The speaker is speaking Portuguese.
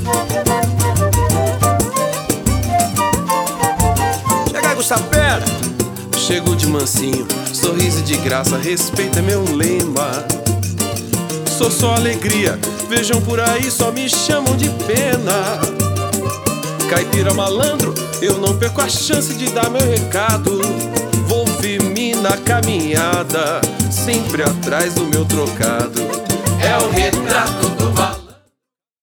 Chega aí, Gustavo Pera. Chego de mansinho, sorriso de graça, respeito é meu lema. Sou só alegria, vejam por aí, só me chamam de pena. Caipira malandro, eu não perco a chance de dar meu recado. Vou firme na caminhada, sempre atrás do meu trocado. É o retrato do